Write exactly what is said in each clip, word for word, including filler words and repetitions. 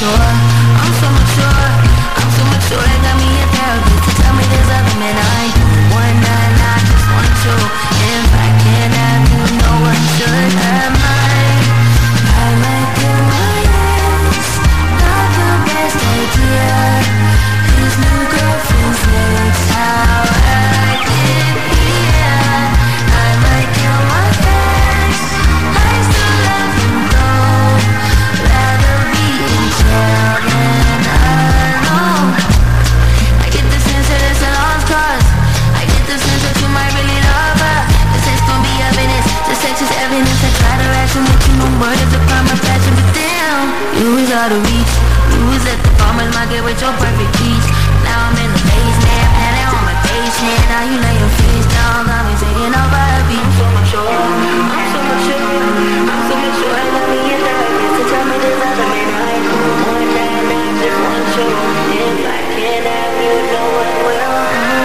mature, I'm so mature, I'm so mature. They got me a therapist to tell me there's other men I ain't doing one night, I just want you. If I can't have you, no one should have mine. I might get my ex, not the best idea. His new girlfriend's next, how I get here. I might kill my ex, I still love him though. Rather be in jail than alone. I get the sense that it's a lost cause. I get the sense that you might really love her. The sex gon' be evidence, the sex is evidence. I try to ration with you, no word is a crime of passion. But damn, you was out of reach. You was at the farmer's market with your perfect peach. Now I'm in the basement, and now on my basement. Now you lay your face down, got me taking over a beat. I'm so mature, I'm so mature, I'm so mature. I love me in therapist to tell me there's other men I ain't doing one night, I just want you. If I can't have you, no one will.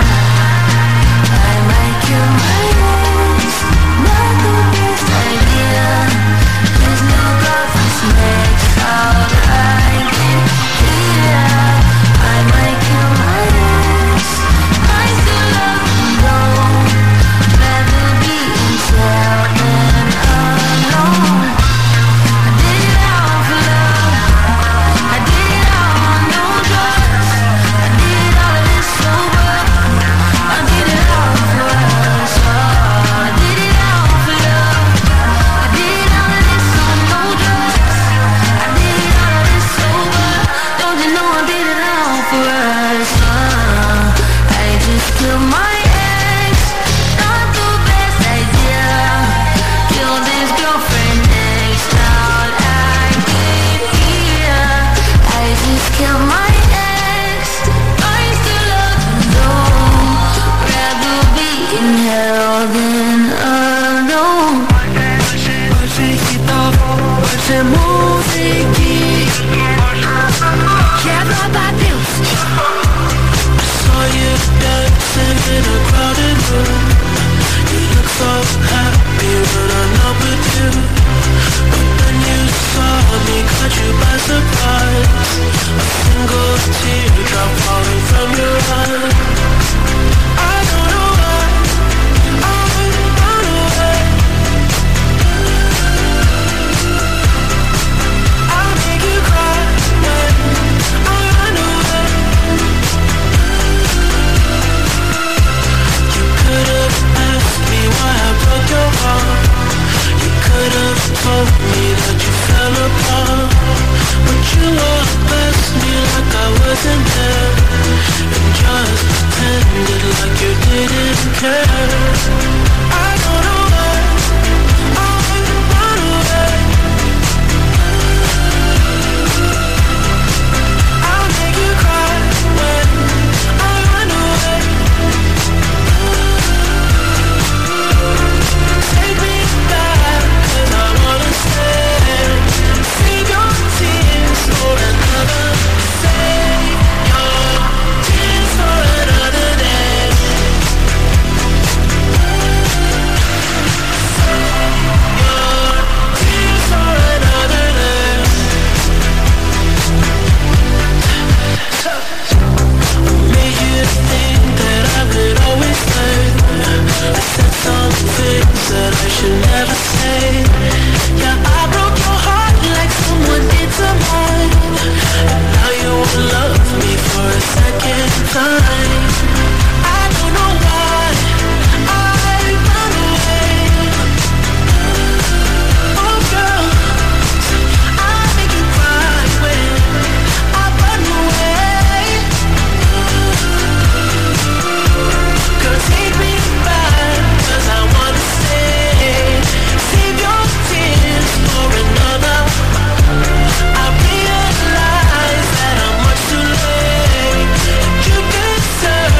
I might kill my ex, not the best idea. His new girlfriend's next, how I get here. I might kill my ex, I still love him though. Rather be in jail than alone. I did it all for love, I did it all on no drugs. I did all of this sober, I did it all for us. Oh, I did it all for love, I did all of this on no drugs. I did all of this sober, don't you know I did it all for us. Oh, I just killed my ex, not the best idea. Killed his girlfriend next, how'd I get here? I just killed my ex, I still love him though. Rather be in hell than alone. Больше музыки, я заблудился. Saw you dancing in a crowded room. You look so happy when I'm not with you. But then you saw me, caught you by surprise. A single teardrop falling from your eye. I don't know why I run away. I'll make you cry when I run away. You could have asked me why I broke your heart. You could have told me that you fell apart. But you walked past me like I wasn't there, and just pretended like you didn't care. I don't know why I run away. I'll make you cry when I run away. Take me back, 'cause I wanna stay. Save your tears for another. Save your tears for another day. Save your tears for another day. Made you think that I could always stay. I said some things that I should never say. Yeah, I broke your heart like someone did to mine. And now you won't love me for a second time. I don't know why I run away. Oh girl, I make you cry when I run away. Girl, take me back, 'cause I wanna stay. Save your tears for another. I realize that I'm much too late. You deserve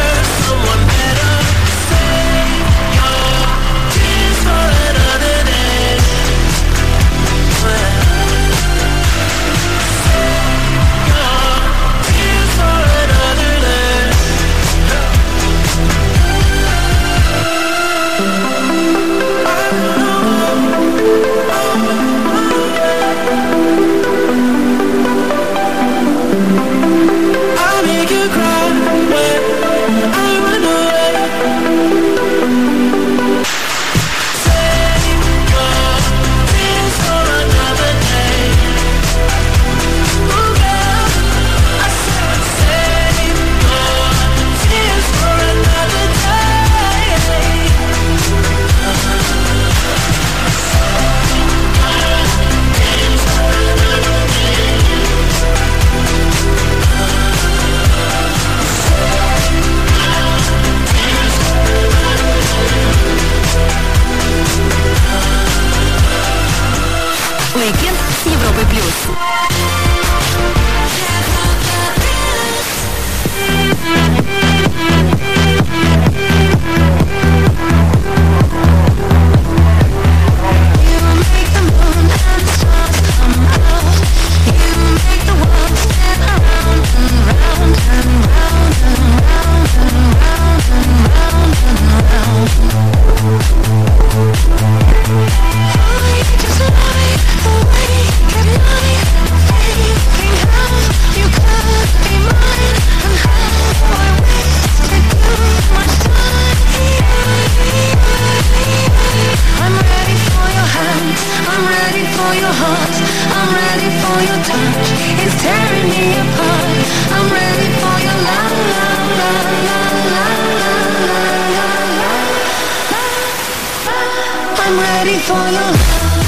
I'm ready for your love.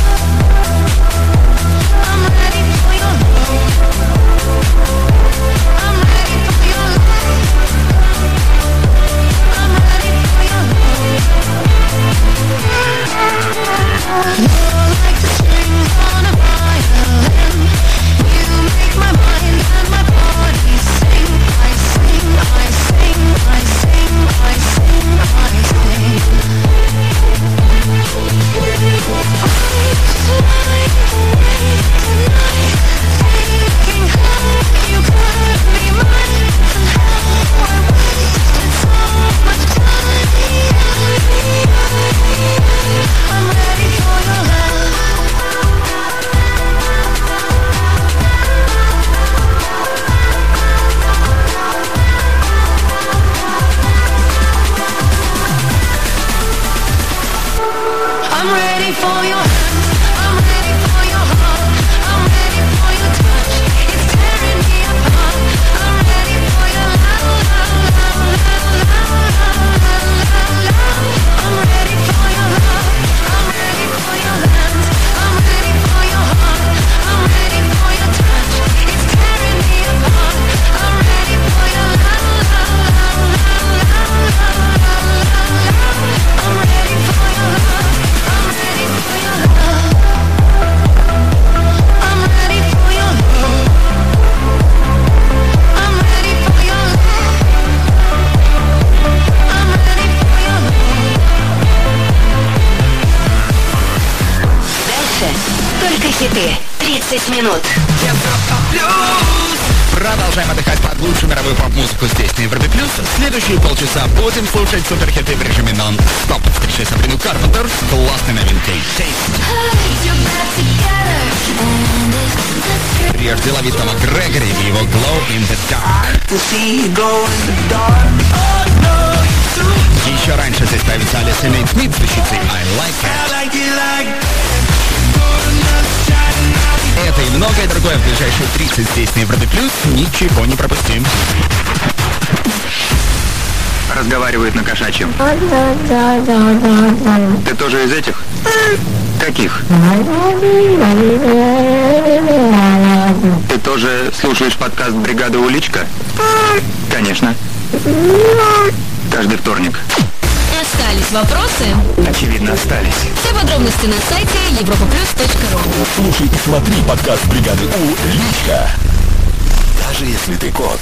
I'm ready for your love. I'm ready for your love. I'm ready for your love. You're like the strings on a violin. You make my mind and my body sing. I sing, I sing, I sing, I sing, I sing. I'm ready for your hands, I'm ready for your heart, I'm ready for your touch, it's tearing me apart. I'm ready for your love, love, love, love, love, love. I'm ready for your love, I'm ready for your hands, I'm ready for your heart, I'm ready for your touch, it's tearing me apart. I'm ready for your love, love, love, love, love, love. I'm ready for your love. I'm ready for your love. I'm ready for your love. I'm ready for your love. I'm ready for your love. Дальше только хиты. тридцать минут. Продолжаем отдыхать под лучшую мировую поп-музыку здесь на Европе Плюс. Следующие полчаса будем слушать суперхиты в режиме нон-стоп. Встречай Сабрину Карпентер с классной новинкой Taste. Прежде ловит Тома Грегори и его Glow in the Dark. Еще раньше здесь появится Алиса Нейт Смит с вещицей I Like It. Это и многое другое в ближайшие тридцать здесь на Европе Плюс. Ничего не пропустим. Разговаривает на кошачьем. Ты тоже из этих? Каких? Ты тоже слушаешь подкаст «Бригада Уличка»? Конечно. Каждый вторник. Остались вопросы? Очевидно, остались. Все подробности на сайте европа плюс точка ру. Слушай и смотри подкаст «Бригады У» лично. Даже если ты кот.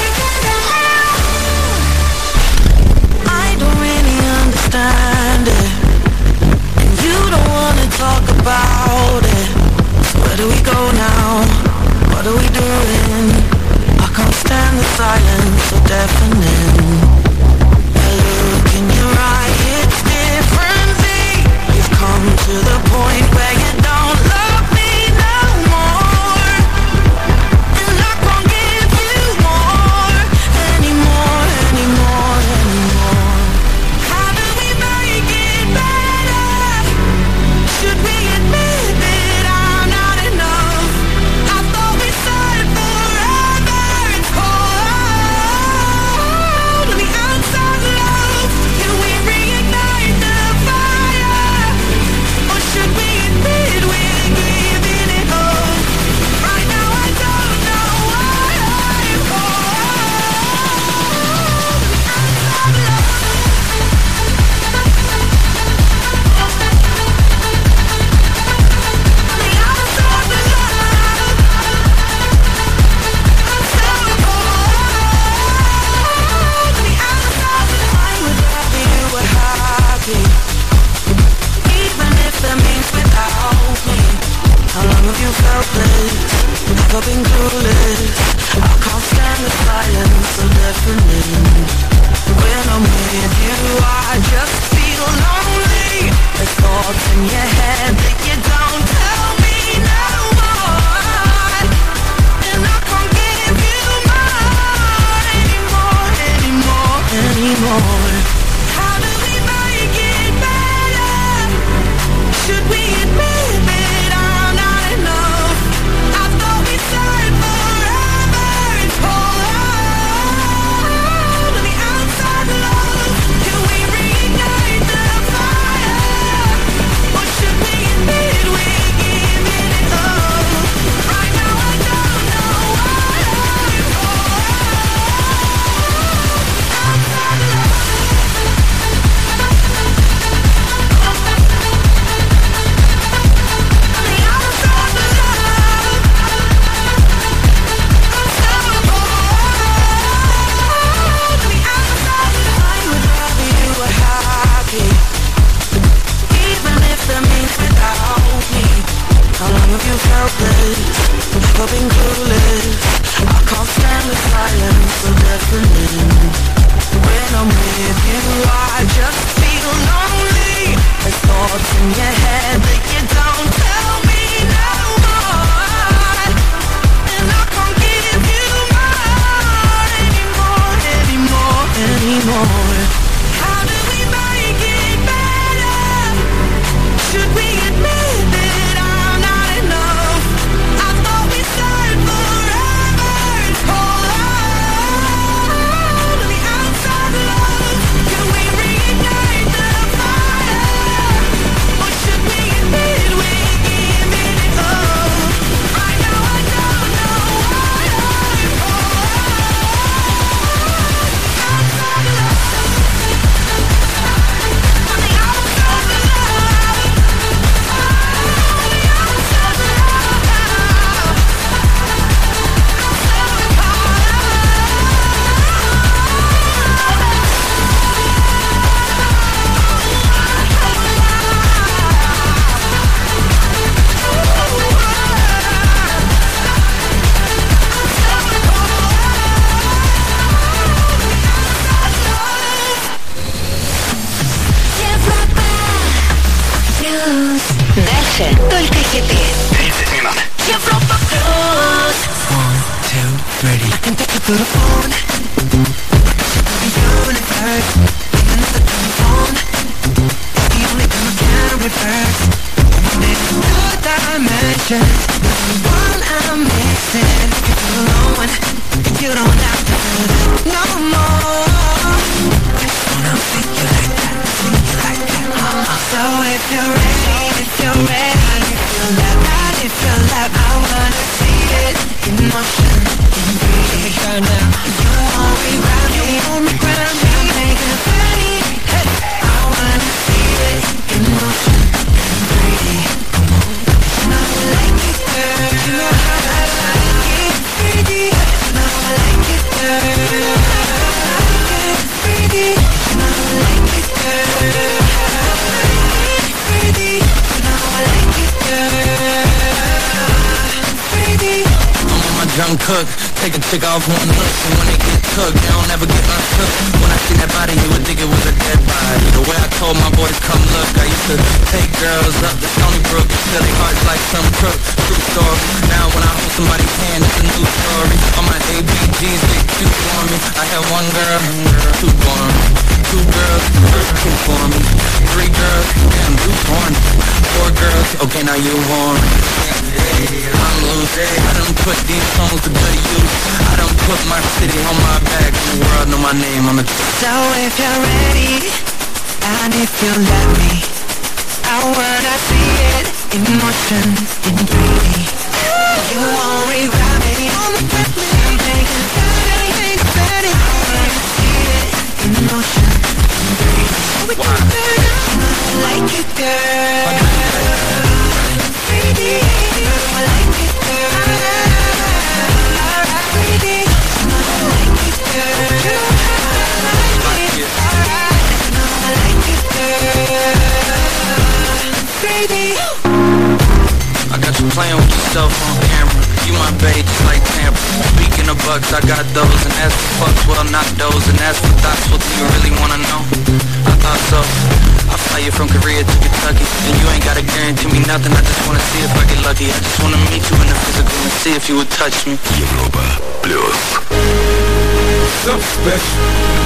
I don't really understand it, and you don't wanna talk about it. So where do we go now? What are we doing? I can't stand the silence, so deafening. I look in your eye, it's differently. You've come to the point where you don't love me no more, and I can't give you more anymore, anymore, anymore. How do we make it better? Should we admit that I'm not enough? I thought we said forever it's cold on the outside, love. Can we reignite the fire? Or should we admit we're giving it up? Right now I don't know what I'm even if that means without me. How long have you felt this? Never been clueless. I can't stand the silence, so deafening. When I'm with you, I just feel lonely. There's thoughts in your head that you don't tell me no more, and I can't give you more anymore, anymore, anymore. How do we make it better? Should we admit that I'm not enough? I thought we said forever it's cold on the outside, love. Can we reignite the fire? clueless, I've been clueless. I can't stand the silence, so deafening. When I'm with you, I just feel lonely. There's thoughts in your head that you don't tell me no more. And I can't give you more anymore, anymore, anymore. How do we make it better? Should we admit that I'm not enough? I thought we said forever. Hold on to the outside love. Can we reignite the fire? Or should we admit we're giving it up? Right now I don't know what I'm for. Outside love. On the outside love. On the outside love. I'm so Дальше только хиты. тридцать минут. Европа плюс. One, two, three. I can take you through the phone. The universe. Another telephone. The only time I can reverse. There's no dimension. One I'm missing. If you're alone, you don't have to do that no more. I just wanna freak you like that, freak you like that. Uh-huh. So if you're ready, if you're ready, if you're love, if you're love, I wanna see it in motion, in three D. Now you won't regret me, you won't regret me. Make it ready, hey. I wanna see it in motion, in three D. You know I like it, girl. You know how I like it, three D. You know I like it, girl. You know how I like it, three D. You know I like it, girl. three D. You know I like it, girl. three D. I'm on my drum cook, take a chick off one look. And when they get cooked, they don't ever get uncooked. When I see that body, you would think it was a dead body. The way I told my boys come look, I used to take girls up to Stony Brook and steal their hearts like some crook. True story. Now when I hold somebody's hand, it's a new story. All my A B Gs, they cute for me. I had one girl, two for me. Two girls, two for me. Three girls, damn, two for me. Four girls, okay, now you want me. I'm loose, I done put these songs to good use. I done put my city on my back, and the world know my name, I'm a. So if you're ready, and if you let me, I wanna see it in motion, in three D. You won't regret me, you won't regret me. Make it better, make it better. I wanna see it in motion, in three D. You know I like it, girl. three D. You know I like it, girl. three D. You know I like it, girl. I got you playing with yourself on camera. You my babe, just like Tampa. Speaking of bucks, I got those, and that's for fucks, well not those, and that's for thoughts. What do you really wanna know? I thought so. I fly you from Korea to Kentucky, and you ain't gotta guarantee me nothing. I just wanna see if I get lucky. I just wanna meet you in the physical and see if you would touch me. Европа плюс. Something special,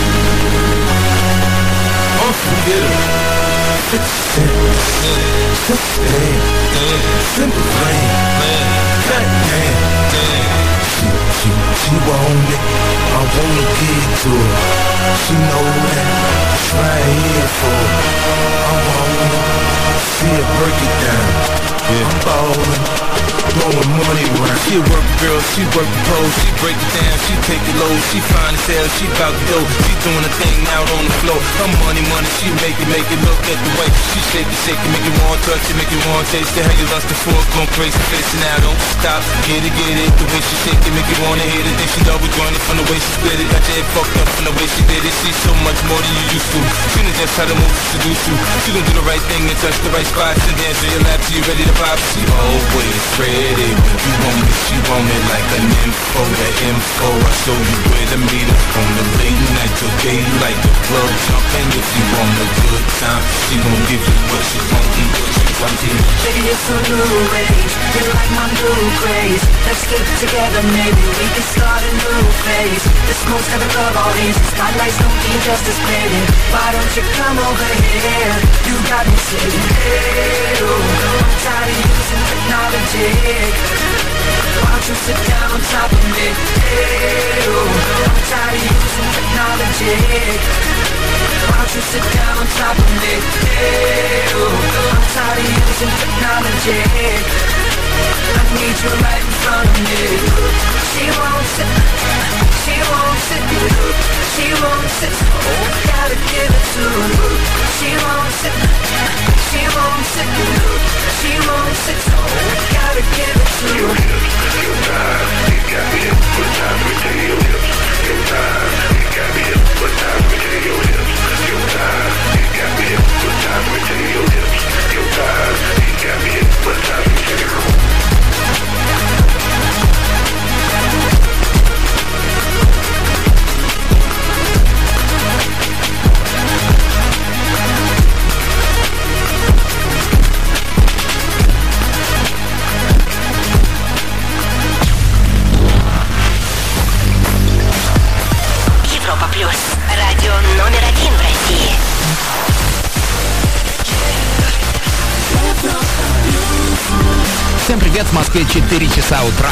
unforgettable. fifty cent, simple flame, goddamn. She, she, she want it, I wanna get it to her. She know that it's right here for her. I wanna see her break it down. I'm ballin', blowing money around. She a work girl, she work the pole, she break it down, she take it low, she fine as hell, she bout to go. She doing a thing out on the floor. Her money, money, she make it, make it look at the way she shake it, shake it, make you want to touch it, make you want to taste it. How you lustin' for it, going crazy, facing out, don't stop, get it, get it. The way she shake it, make you wanna hit it. Then she double join it from the way she split it. Got your head fucked up from the way she did it. She's so much more than you used to. She knows just how to move to seduce you. She gon' do the right thing and touch the right spots and dance on your lap till you ready to pop. She always ready get it. When you want it, she want it like an info. The info, I show you where to meet her. On the late night till daylight, the club jumping. If you want a good time, she gon' give you what she want and what she want. Baby, it's a new age, you're like my new craze. Let's get together, maybe we can start a new phase. The smoke's gonna love all these spotlights, don't be justice fading. Why don't you come over here? You got me saying, hey, oh, I'm tired of using technology. Why don't you sit down on top of me? Hey, oh, I'm tired of using technology. Why don't you sit down on top of me? Hey, oh, I'm tired of using technology. I need you right in front of me. She won't sit, she won't sit, she won't sit. Oh, gotta give it to her. She won't sit, she won't sit, she won't sit. Oh, gotta give it to her. Your time, you got me hypnotized with your lips. Your time, you got me hypnotized with your lips. Your time, you got me hypnotized with your lips. Your time, you got me hypnotized with your lips. Европа Плюс. Радио номер один в России. Всем привет, в Москве четыре часа утра.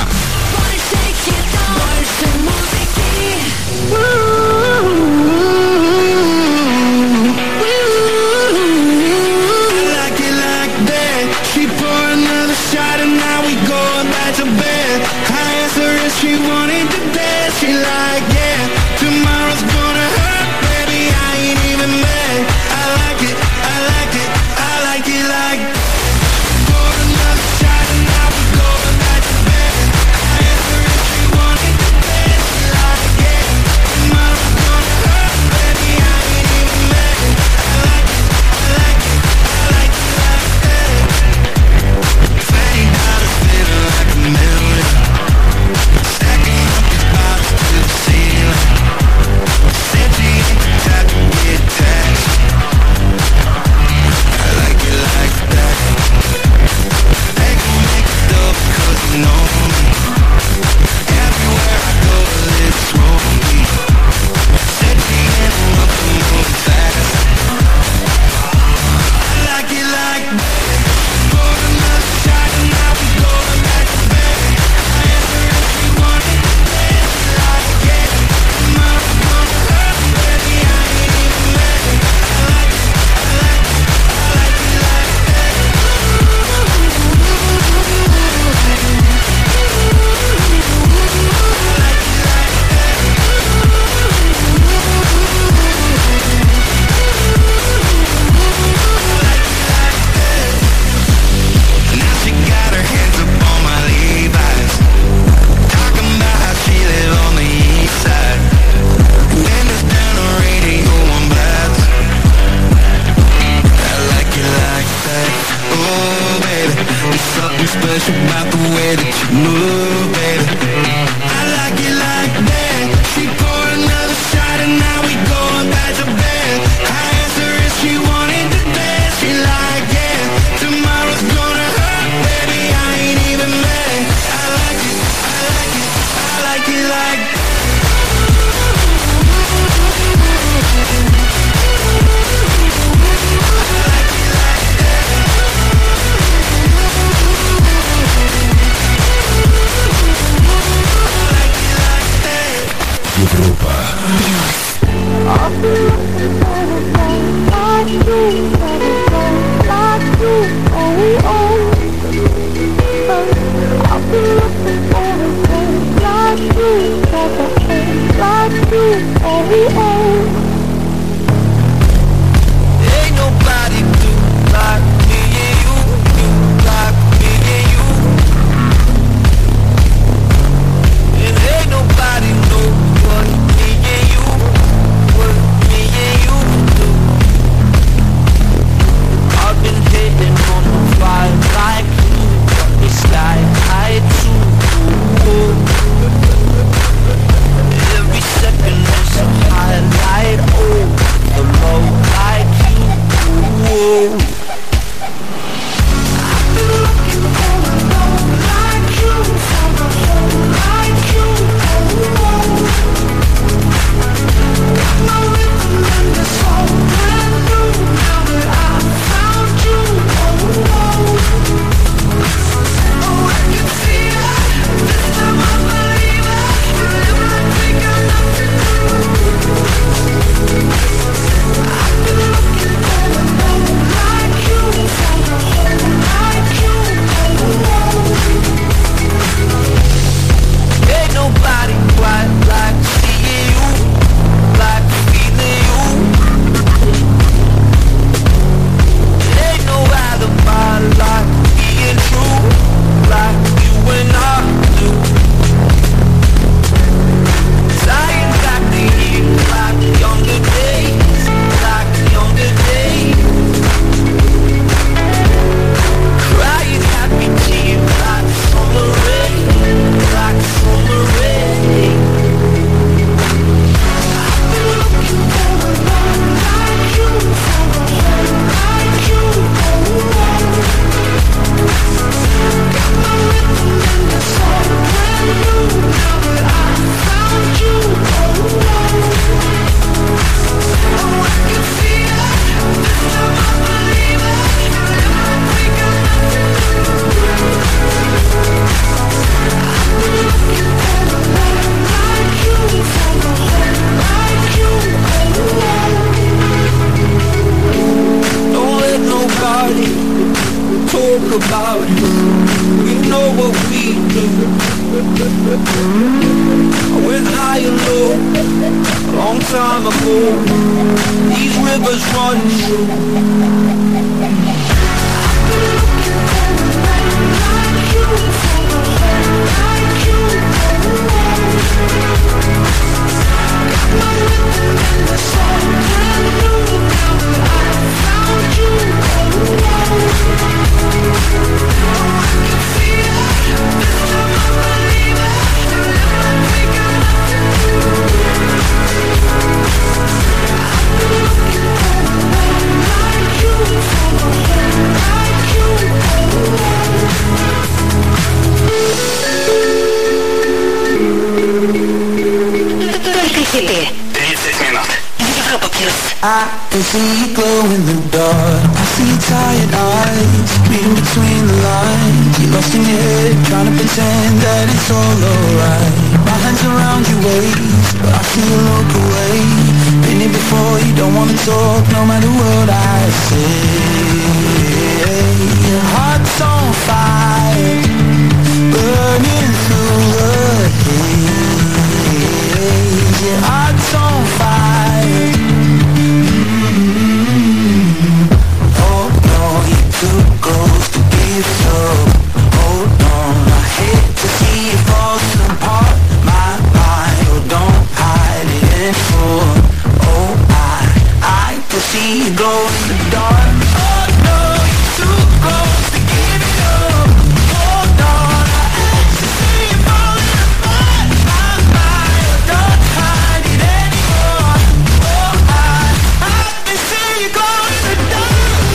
She wanted to dance, she like, yeah, tomorrow's gonna hurt, baby, I ain't even mad. I like it, I like it, I like it like. For another shot and now we going back to bed. I asked her if she wanted to dance, she like, yeah, tomorrow's gonna hurt, baby, I ain't even mad. I like it, I like it, I like it like that. Fade out of feeling like a million. Stacking up these bottles to the ceiling. Said she ain't the type to get attached. I like it like that. They gon' make it up cause you know me. Everywhere I go, the lips roll me. Said she ain't up to moving fast. I like it like that. For another shot and now we going back to bed. I asked her if she wanted to dance, she like, yeah, tomorrow's gonna hurt, baby, I ain't even mad. I like it, I like it, I like it like that. Now she got her hands up on my Levi's, talking about how she live on the east side. Windows down, the radio on blast. I like it like that. Oh baby, there's something special about the way that you move, baby. I like it like that. She poured another shot and now we going back to bed. I asked her if she wanted to dance, she like, yeah, tomorrow's gonna hurt, baby, I ain't even mad. I like it, I like it, I like it like that. I like it like that. spoke about you. We know what we do. I went high and low a long time ago. These rivers run true. тридцать минут. Европа плюс. I can see you glow in the dark. I see your tired eyes, reading between the lines. You're lost in your head, trying to pretend that it's all alright. My hands around your waist, but I see you look away. Been here before, you don't wanna talk, no matter what I say. Your heart's on fire, burning through the haze. Your heart's on fire. Too close to give up. Hold on, I hate to see you fall apart. My mind, oh don't hide it anymore. Oh I, I can see you glow in the dark. Oh no, you're too close to give it up. Hold on, I hate to see you fall apart. My mind, oh don't hide it anymore. Oh I, I can see you glow in the dark.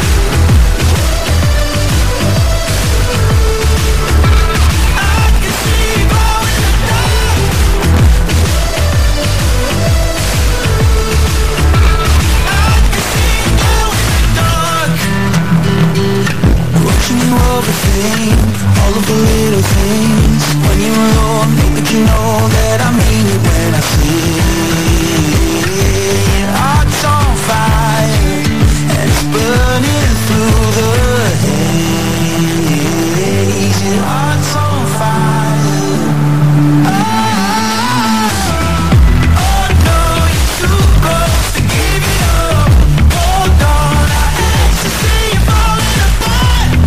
Overthink all of the little things. When you're alone, think that you know that I mean it when I say your heart's on fire and it's burning through the haze. Your heart's on fire. Oh, oh no, you're too close to give it up. Hold on, I hate to see you falling apart.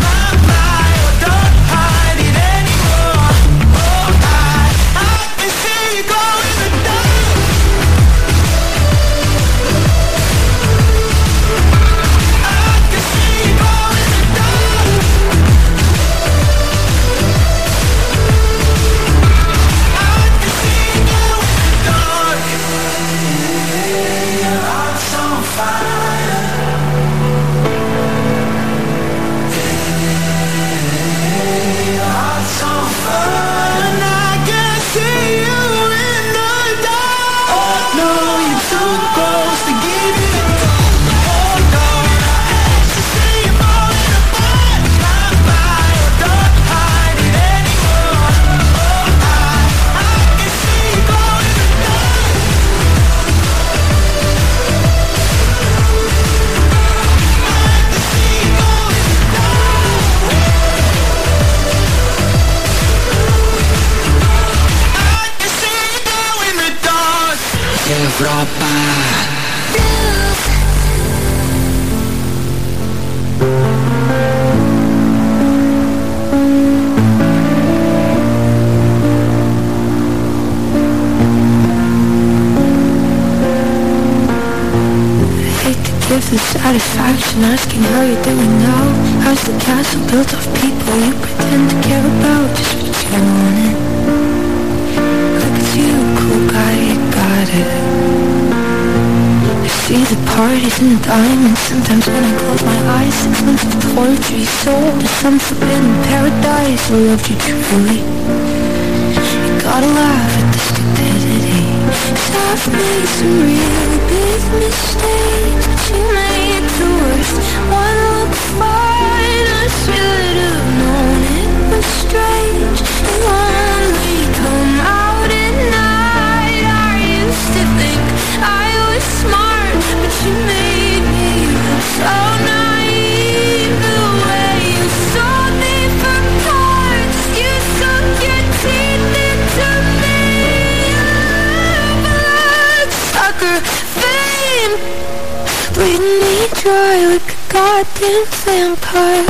The satisfaction asking how you're doing now. How's the castle built of people you pretend to care about? Just pretend on it. Look at you, cool guy, you got it. I see the parties and the diamonds. Sometimes when I close my eyes, six months of torture you sold to some forbidden paradise. I loved you truly. You gotta laugh at the stupidity. 'Cause I've made some real big mistakes. You made the worst one look fine. I should have known it was strange. And when we come out at night, I used to think I was smart, but you made me look so naive. The way you saw dry like a goddamn vampire.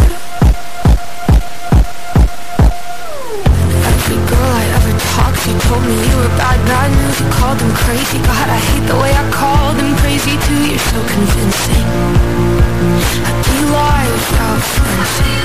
Every girl I ever talked to told me you were bad, bad news. You called them crazy. God, I hate the way I call them crazy too. You're so convincing. How do you lie without flinching?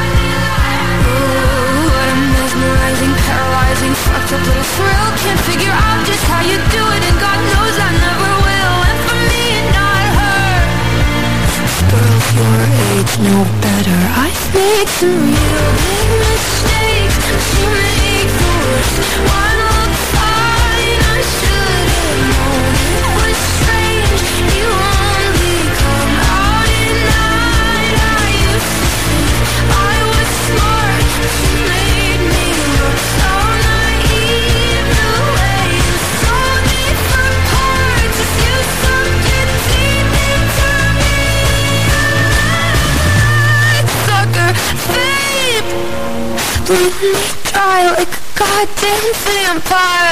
Ooh, what a mesmerizing, paralyzing, fucked up little thrill. Can't figure out just how you do it, and God knows I never will. And for me and not her, girls your age know better. I've made some real big mistakes. She made the worst one look fine. I should have known it was strange. You only come out at night. I used to think I was smart. She made me look so naive. The way you sold me for parts as you sunk your teeth into me. Sucker, babe, bleed me dry like a goddamn vampire.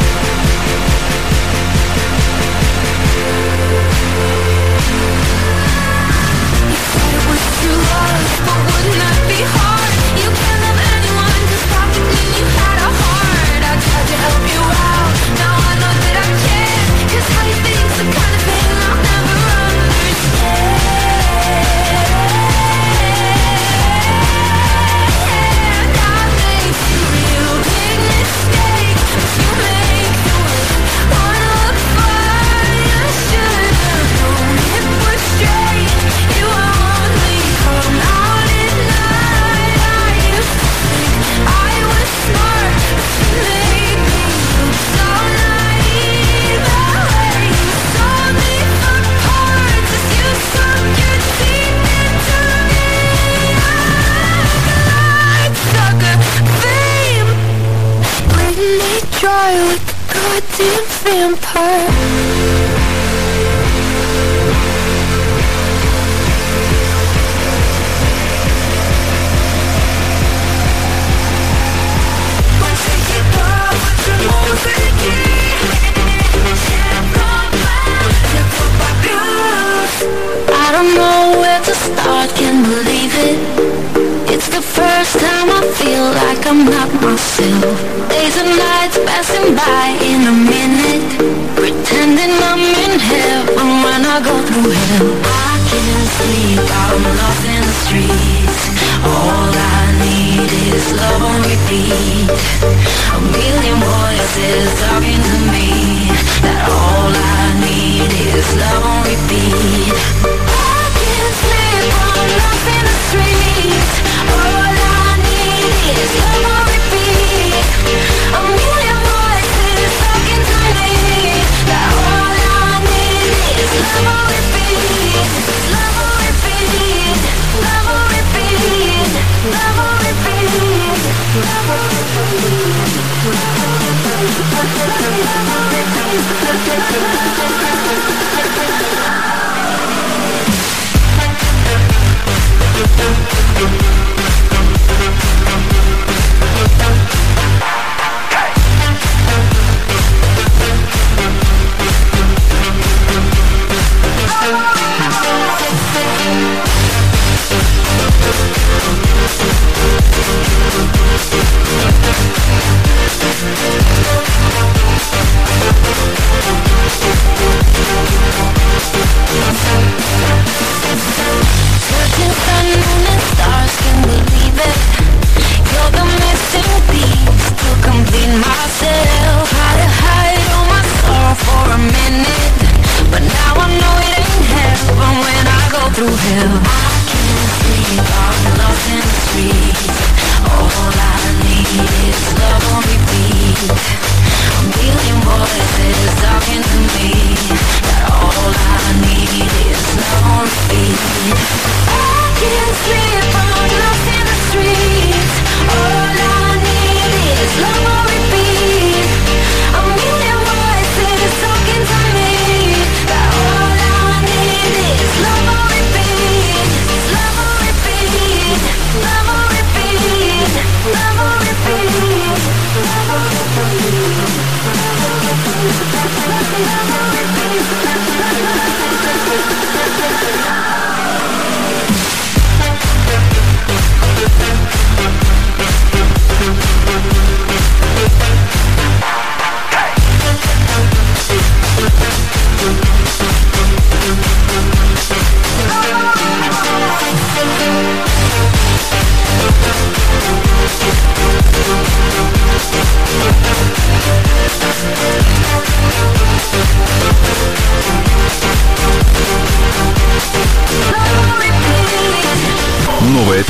You said it was true love, but wouldn't that be hard? You can't love anyone, just probably when you had a heart. I tried to help you out, now I know that I can't. Cause how you think's the kind of thing I'll never understand. I made some real big mistakes. You make the worst one look fine. I should have known it was strange. You only come out at night. I used to think I was smart. She made me look so naive. The way you sold me for parts as you sunk your teeth into me. I'd sucker, babe, bleeding me dry like a goddamn vampire. I don't know where to start, can't believe it. It's the first time I feel like I'm not myself. Days and nights passing by in a minute, pretending I'm in heaven when I go through hell. I can't sleep, I'm lost in the streets. All I need is love on repeat. A million voices talking to me, that all I need is love on repeat. I can't sleep, I'm lost in the streets. All I need is love on repeat. A million voices talking to me, that all I need is love on repeat. Love on repeat. Love on repeat. Love on repeat. Love on repeat.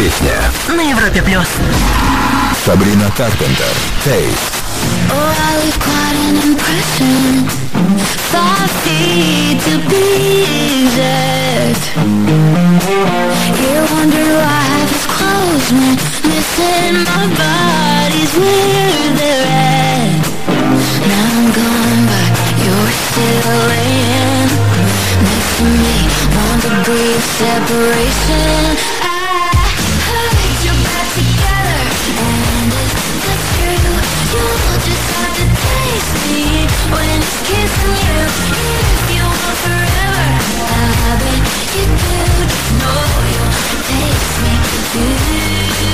песня. На Европе плюс. Сабрина Карпентер. Taste. Oh, I leave quite an impression. Five feet to be exact. You wonder why I have these clothes when missing my body's where they're at. Now I'm gone, but you're still laying next to me. One degree of separation. I heard you're back together, and it's the truth. You'll just have to taste me when it's kissing you. If you want forever, I bet you do. No, you'll taste me too.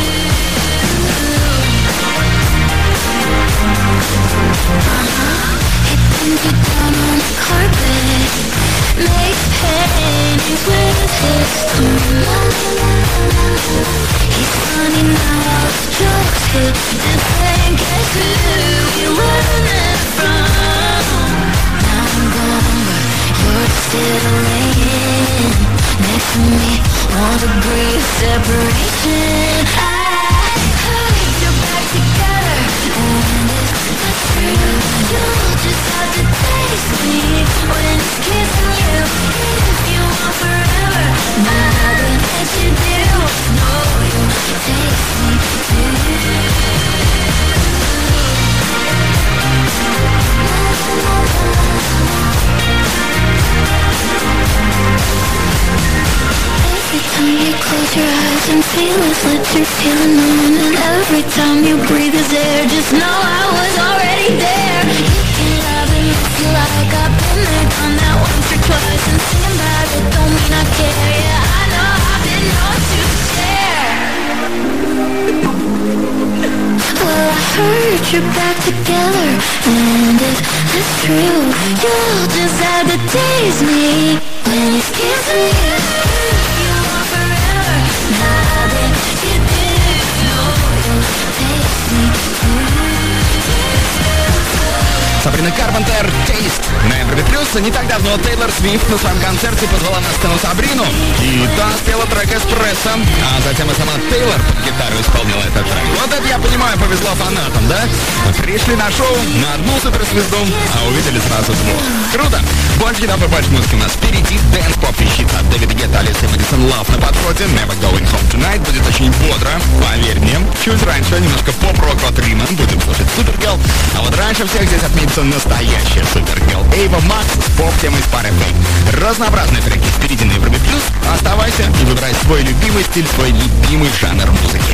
Uh-huh. It brings you down on the carpet, makes paintings with his tongue. He's funny now, all his jokes hit and then guess who we running from? Now I'm gone, but you're still laying next to me. One degree of separation. I heard you're back together, and it's the truth. You'll just have to taste me when it's kissing you. If you want forever, nothing that you do. No, you'll taste me too. Every time you close your eyes and feel his lips, you're feeling on. And every time you breathe his air, just know I was already there. You can love him if you like, I've been there, done that once or twice. And singing about it don't mean I care. Yeah, I know I've been known to share. Well, I heard you're back together, and if that's true, you'll just have to tease me when he's kissing you. You want forever, nothing you do. You'll taste me too. Сабрина Карпентер, Taste на Европе плюс. Не так давно Тейлор Свифт на своем концерте позвала на сцену Сабрину, и та спела трек «Эспрессо», а затем и сама Тейлор под гитару исполнила этот трек. Вот это, я понимаю, повезло фанатам, да? Пришли на шоу на одну суперзвезду, а увидели сразу двух. Круто! Больше еда, больше музыки у нас впереди. Дэнс Поп вещица от Дэвида Гетта, Алисы Мэдисон Лав на подходе. Never Going Home Tonight будет очень бодро, поверь мне. Чуть раньше немножко поп-рок от Рима, будем слушать Супергерл. А вот раньше всех здесь отметится настоящая Супергерл Эйва Макс с поп-темой с парой фейк. Разнообразные треки впереди на Европе плюс. Оставайся и выбирай свой любимый стиль, свой любимый жанр музыки.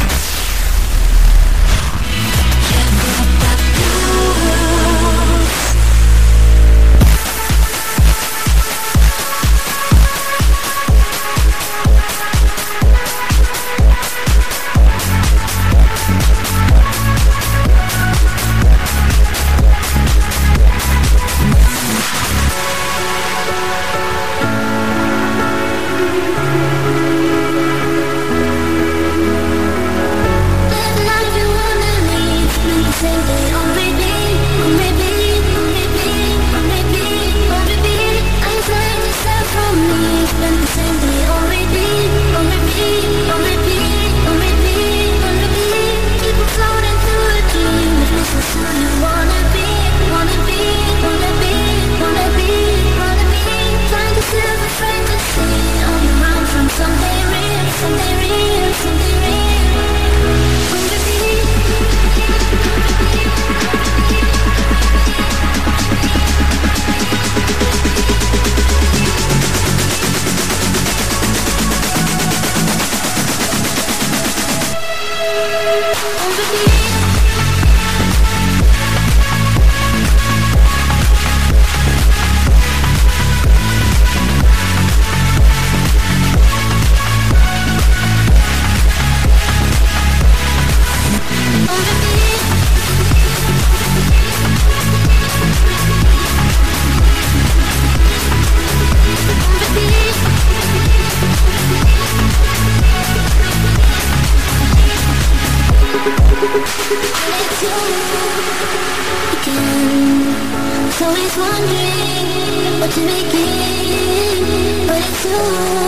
always wondering what to begin, but it's you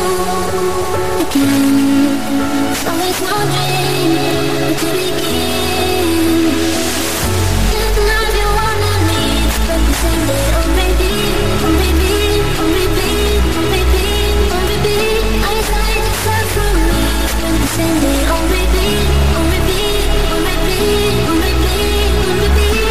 again. Always wondering what to begin. Can't love you wanna need, but the same day on repeat, on repeat, on repeat, on repeat, on repeat. I find yourself from me, but the same day on repeat, on repeat, on repeat, on repeat, on repeat.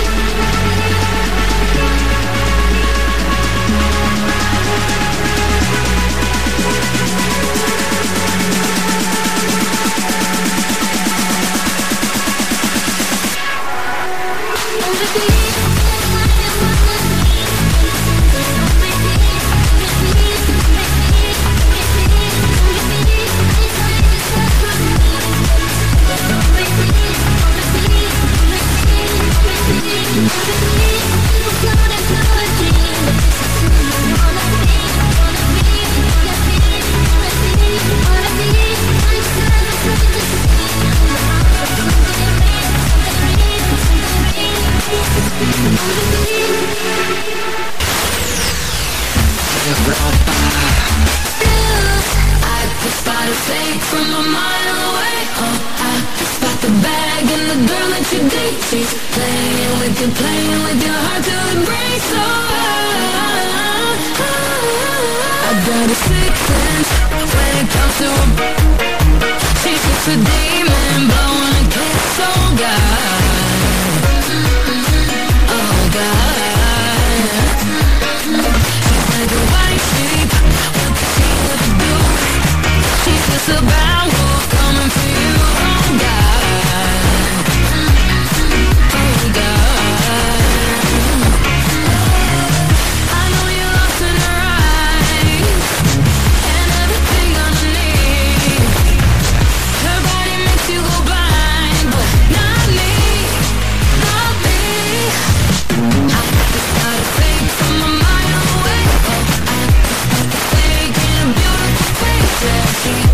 From a mile away, oh, I spot the bag and the girl that you date. She's playing with you, playing with your heart to embrace. So I, I got a sixth sense when it comes to a. She's just a demon, blowing a kiss. Oh God, oh God. She's like a white sheep, what the she would do. She's just a bad wolf coming for you, oh God, oh God. I know you're lost in her eyes, and everything underneath. Her body makes you go blind, but not me, not me. I just got a fake from a mile away. Oh, I just got the fake in a beautiful face, yeah. She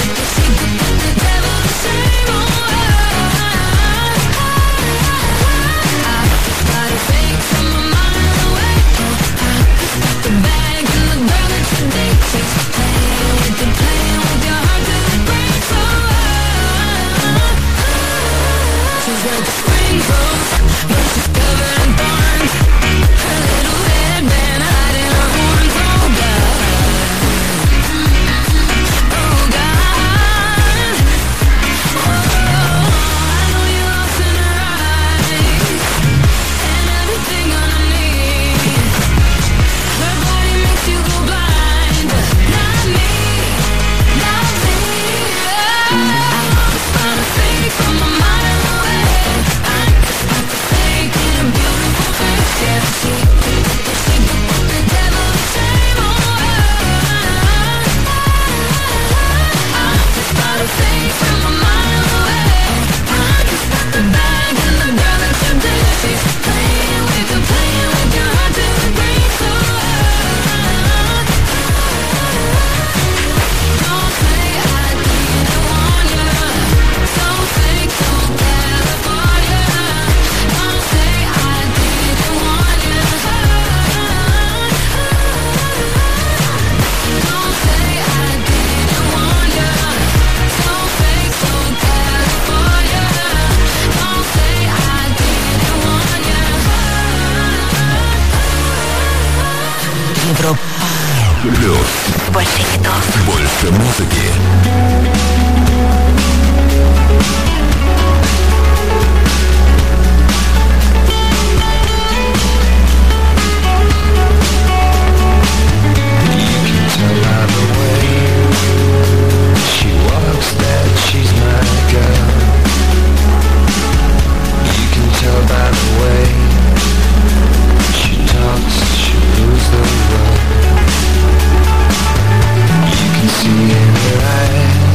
Плюс. Больше хитов. Больше музыки. See in her eyes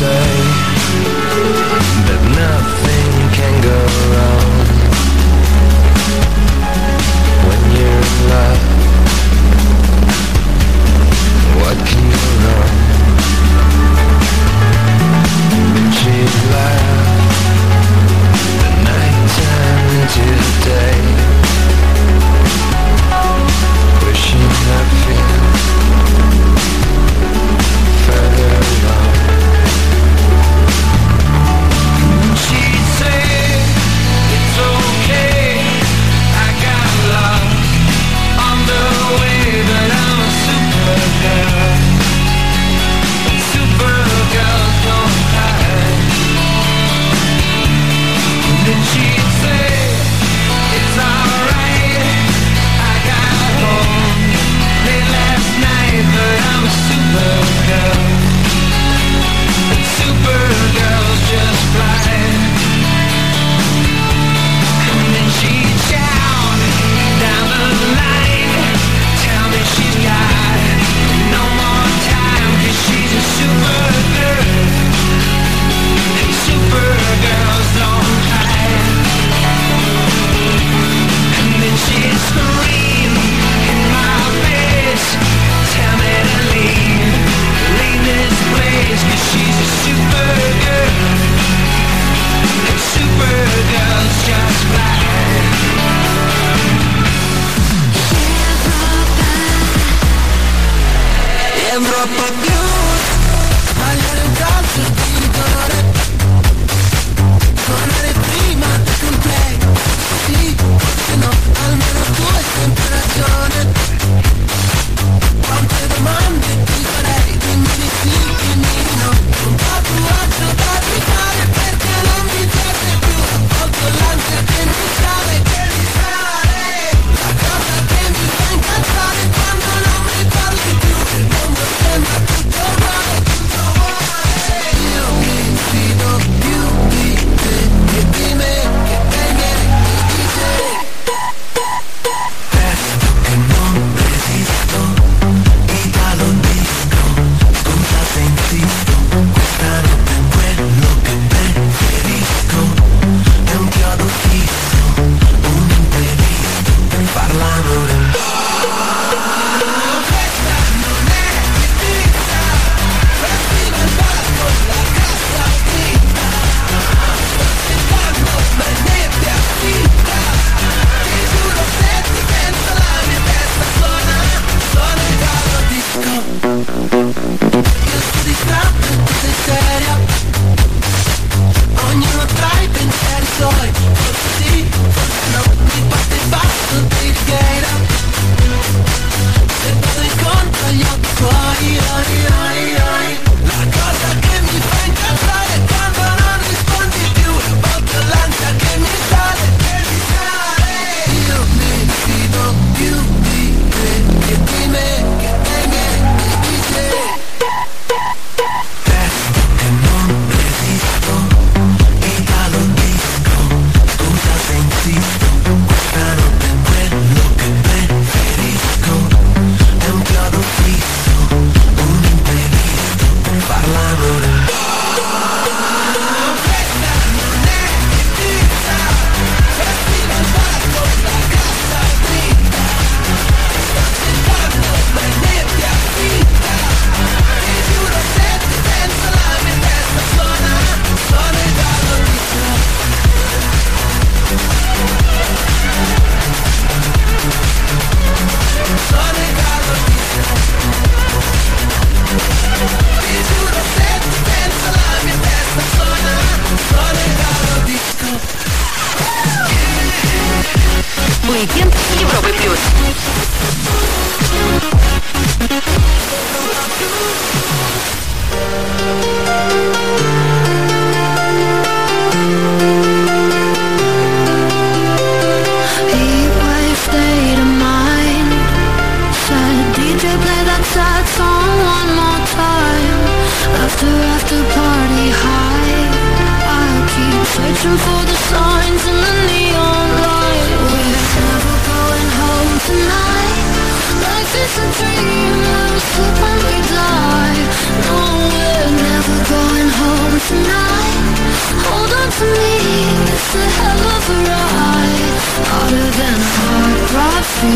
say that nothing can go wrong when you're in love. What can go wrong? She laughed. The night turned into the day, wishing I feel further along.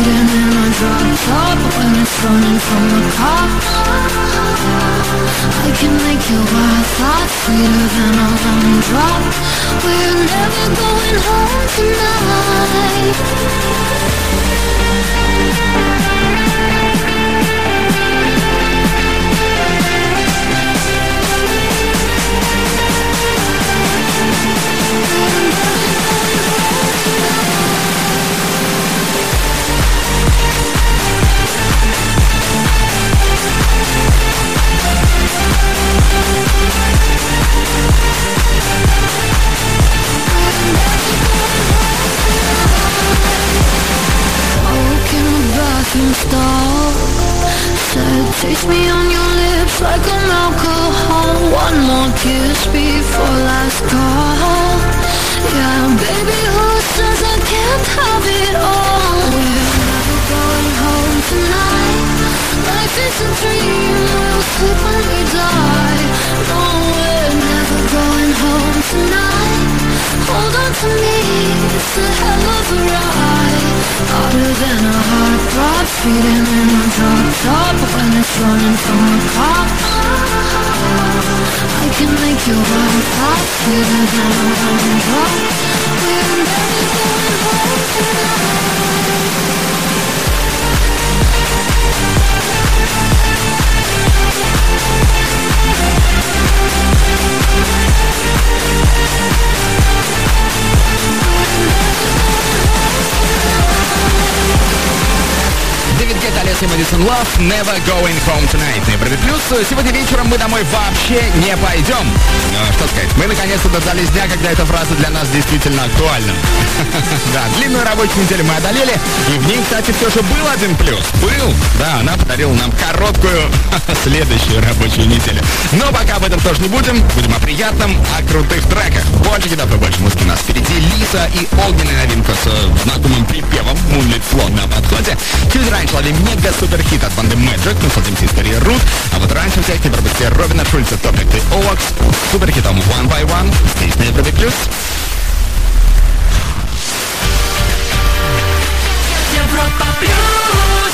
speeding in a drop top when it's running from the cop. I can make your wild thoughts sweeter than a lemon drop. We're never going home tonight. Stall. Said, taste me on your lips like an alcohol. One more kiss before last call. Yeah, baby, who says I can't have it all? We're never going home tonight. Life is a dream, we'll sleep when we die. No, we're never going home tonight. Hold on to me, it's a hell of a ride. Harder than a heartthrob, speeding in a drop top when it's running from a cop. I can make your wild thoughts sweeter than a lemon drop. We're never going home tonight. Дэвид Гетта, Алисия Мэдисон Лав, Never Going Home Tonight. На Европе Плюс. Сегодня вечером мы домой вообще не пойдем. Ну, что сказать, мы наконец-то дождались дня, когда эта фраза для нас действительно актуальна. Да, длинную рабочую неделю мы одолели, и в ней, кстати, все же был один плюс. Был, да, она подарила нам короткую следующую рабочую неделю. Но пока об этом тоже не будем, будем о приятном, о крутых треках. Больше кидап и больше музыки у нас впереди. Лиза и огненная новинка с знакомым припевом Moonlit Flow на подходе. Чуть раньше ловим мега-суперхит от банды Magic, насладимся историей Root, а вот раньше всех кибербыстрее Робина Шульца, Topic и Oax с суперхитом One by One, здесь на Европе Плюс. Европа Плюс.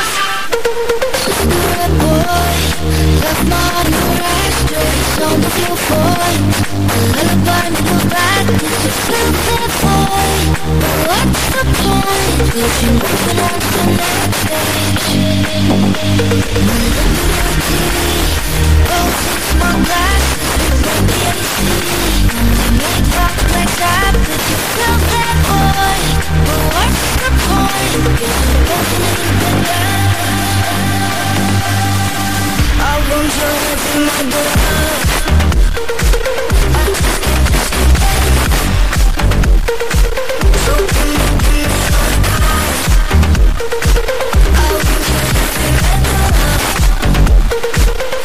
Left my heart in the right straight on the floor for lullaby in the back. It's a stupid boy, but what's the point? Cause you're moving on to the next stage. Oh, fix my glasses, maybe I see. And make rock like that, but you're still that boy. But what's the point? Cause you're moving on to the next. I want your hands in my blood. I just can't just so can you give me your eyes? I want your hands in my blood.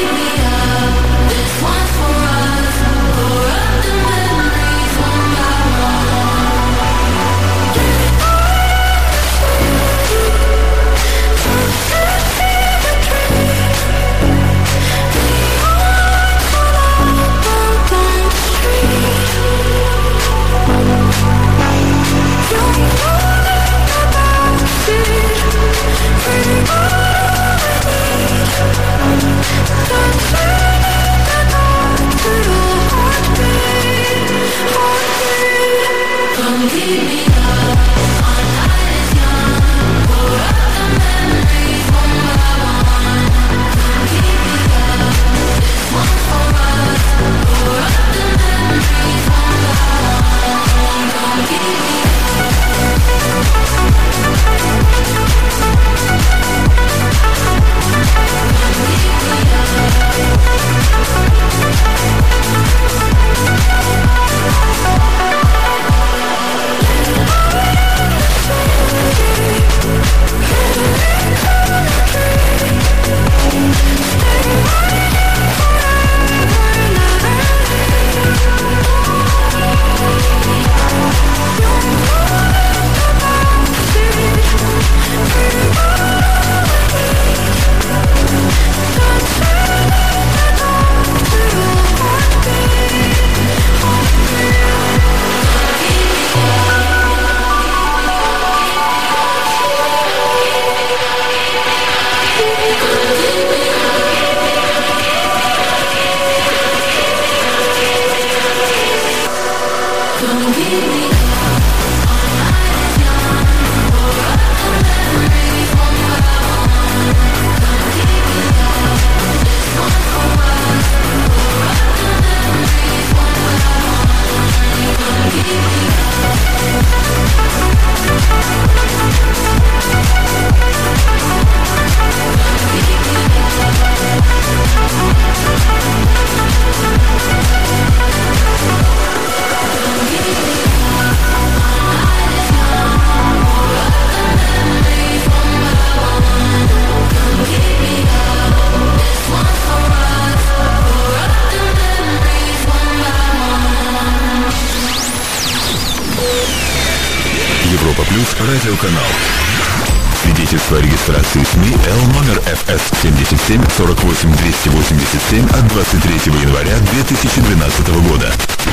Радиоканал. Свидетельство о регистрации СМИ Л номер эф эс семьдесят семь сорок восемь двести восемьдесят семь от двадцать третьего января две тысячи двенадцатого года.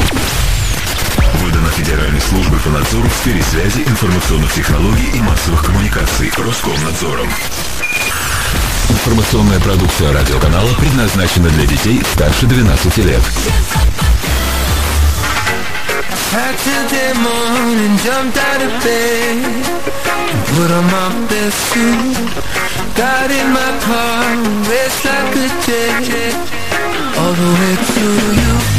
Выдано Федеральной службой по надзору в сфере связи, информационных технологий и массовых коммуникаций Роскомнадзором. Информационная продукция радиоканала предназначена для детей старше двенадцати лет. Saturday morning, jumped out of bed and put on my best suit. Got in my car, raced like a jet all the way to you.